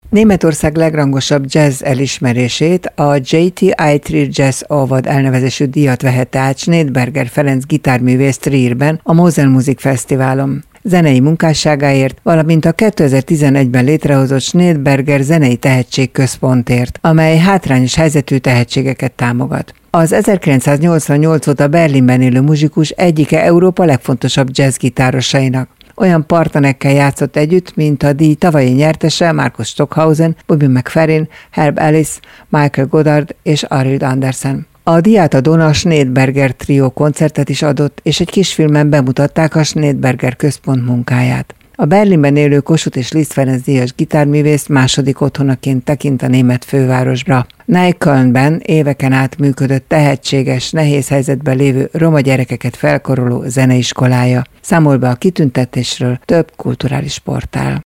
Németország legrangosabb jazz elismerését, a JTI3 Jazz Award elnevezésű díjat vehette át Schneidberger Ferenc gitárművész Trierben a Moselmusik Fesztiválon. Zenei munkásságáért, valamint a 2011-ben létrehozott Schneidberger Zenei Tehetségközpontért, amely hátrányos helyzetű tehetségeket támogat. Az 1988 óta Berlinben élő muzsikus egyike Európa legfontosabb jazzgitárosainak. Olyan partnerekkel játszott együtt, mint a díj tavalyi nyertese Markus Stockhausen, Bobby McFerrin, Herb Ellis, Michael Goddard és Arild Andersen. A díjátadón a Schneidberger Trio koncertet is adott, és egy kisfilmen bemutatták a Schneidberger Központ munkáját. A Berlinben élő Kossuth és Liszt Ferenc díjas gitárművész második otthonaként tekint a német fővárosra. Neuköllnben éveken át működött tehetséges, nehéz helyzetben lévő roma gyerekeket felkaroló zeneiskolája. Számol be a kitüntetésről több kulturális portál.